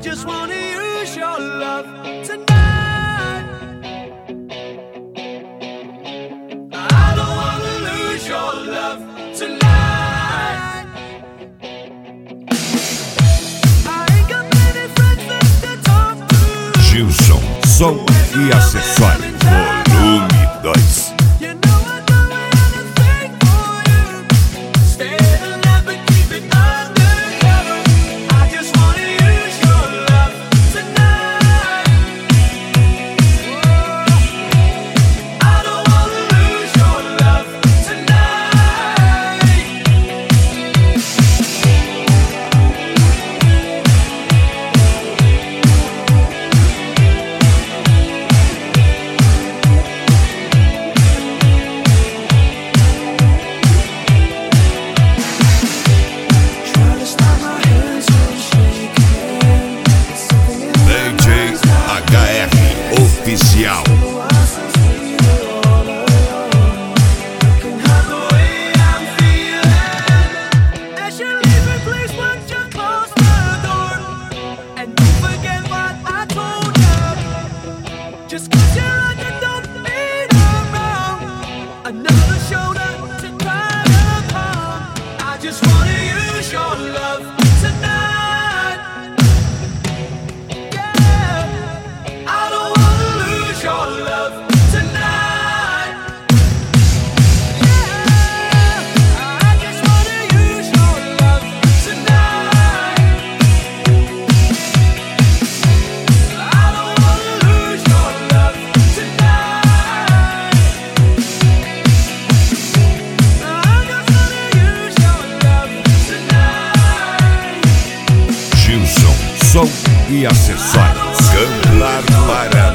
just wanna use your love tonight. I don't wanna lose your love tonight. I ain't got many friends left to talk to. Gilson, som e acessório, volume 2. You know I'd do anything for you. Stay alive but keep it undercover. I just wanna use your love tonight. I don't wanna lose your love tonight. Try to stop my hands from shaking. DJ HF Oficial. As you leave me, please won't you close the door? And don't forget what I told you. Just 'cause you're on it don't mean I'm wrong. Another shoulder to cry upon. I just wanna use your love tonight. Yeah, I don't wanna lose your love tonight. Yeah, I just wanna use your love tonight. I don't wanna lose your love tonight. I just wanna use your love tonight. Gilson, som e acessórios. Câmara para